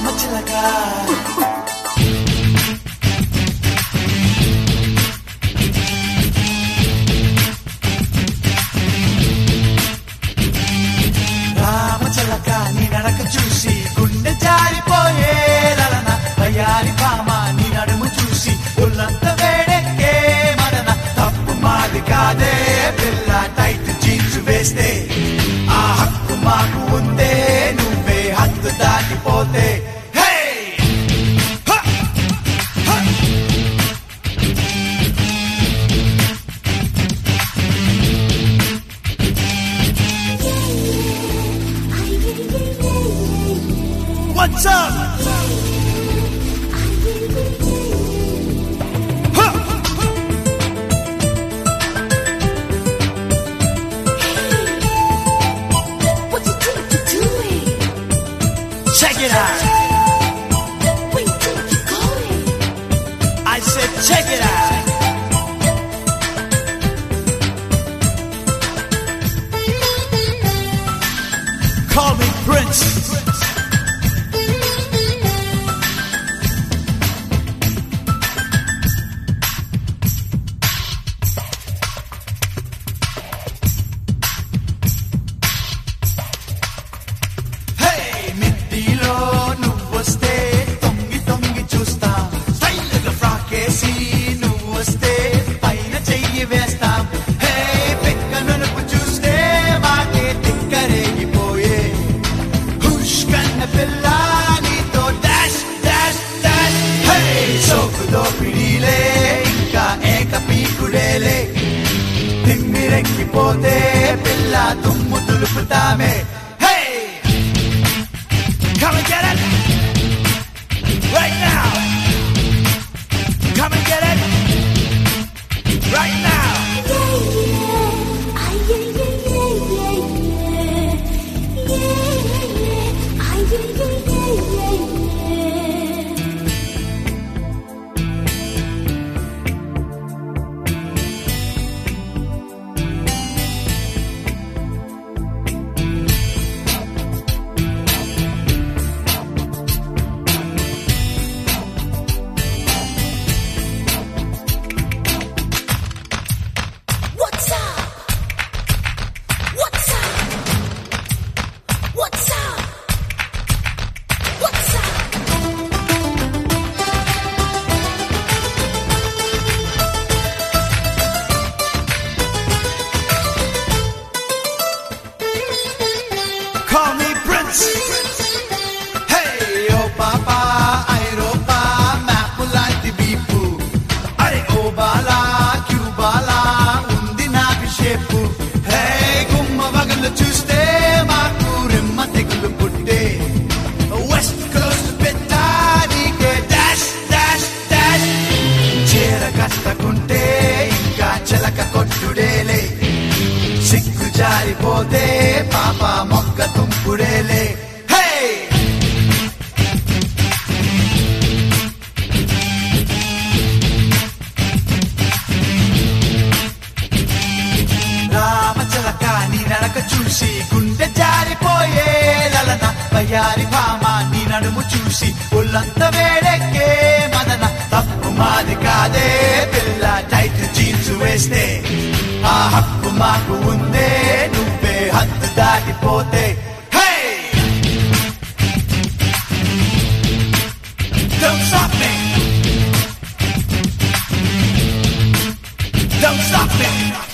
రామచిలక రామచిలక నీ నడక చూసి గుండె జారిపోయే లలన వయ్యారి భామ నీ నడుము చూసి ఒళ్ళంత వేడెక్కే మదన తప్పు మాది కాదే పిల్ల టైట్ జీన్స్ వేస్తే ఆ హక్కు మాకు ఉందే నువ్వే హద్దు దాటిపోతే What's up? Check it out. Where you think you're going? I said check it out. Call me Prince. మిట్టిలో నువ్వొస్తే తొంగి తొంగి చూస్తా స్టైల్గా ఫ్రాకేసి నువ్వొస్తే పైన చెయ్యి వేస్తాం హే పెక్క నునుపు చూస్తే మాకే తిక్కరేగిపోయే హుష్ కన్న పిల్ల నీతో డాష్ డాష్ డాష్ హే సోకు దోపిడీలే ఇంకా ఏక పీకుడేలే తిమ్మిరెక్కిపోతే పిల్ల దుమ్ము దులుపుతామే Come and get it right now. Come and get it right now. Call me Prince. Hey, oh papa, Europa, mapulanti bipu. Are oh bala, Cubala, undi na bishepu. Hey, gumma vagalu chuste, maaku rimma tegulu putte. West Coast petani ke dash, dash, dash. Chera kattakunte, inka chalaka kottudele. సిగ్గు జారిపోతే పాప మొక్క తుంపుడేలే హే రామచిలక నీ నడక చూసి గుండె జారిపోయే లలన వయ్యారి భామ నీ నడుము చూసి ఒళ్ళంత వేడెక్కే మదన తప్పు మాది కాదే పిల్ల టైట్ జీన్స్ వేస్తే ఆ హక్కు మాకు ఉందే నువ్వే హద్దు దాటిపోతే Don't stop me. Don't stop me.